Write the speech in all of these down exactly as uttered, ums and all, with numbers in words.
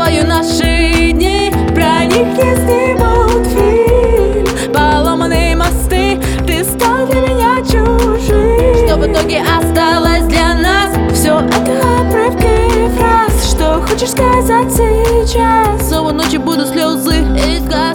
тобою наши дни, про них не снимут фильм. Поломанные мосты, ты стал для меня чужим. Что в итоге осталось для нас? Все это обрывки фраз. Что хочешь сказать сейчас? Снова ночью будут слезы из глаз.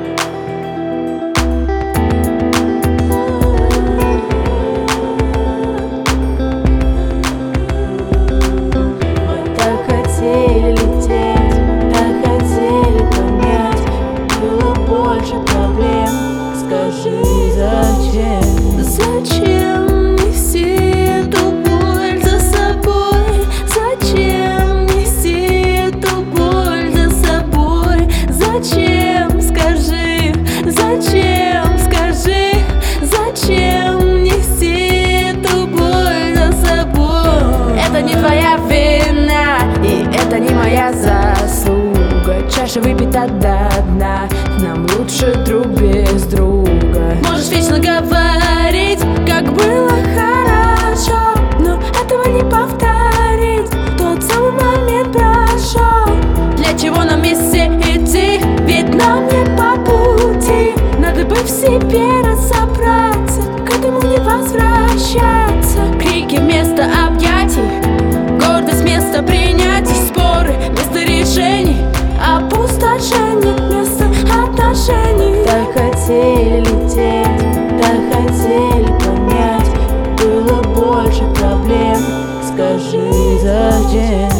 Лететь, так хотели понять, было больше проблем. Скажи, зачем? Зачем нести эту боль за собой? Зачем нести эту боль за собой? Зачем, скажи, зачем, скажи, зачем нести эту боль за собой? Это не твоя вина, и это не моя заслуга. Чаша выпита до дна, нам лучше друг без друга. Можешь вечно говорить, как было хорошо, но этого не повторить. Тот самый момент прошел. Для чего нам вместе идти? Ведь нам не по пути. Надо бы в себе разобраться, к этому не возвращаться. Крики вместо объятий, гордость вместо принятий, споры вместо решений, опустошение вместо отношений. Так хотели лететь, так хотели понять, было больше проблем. Скажи, зачем?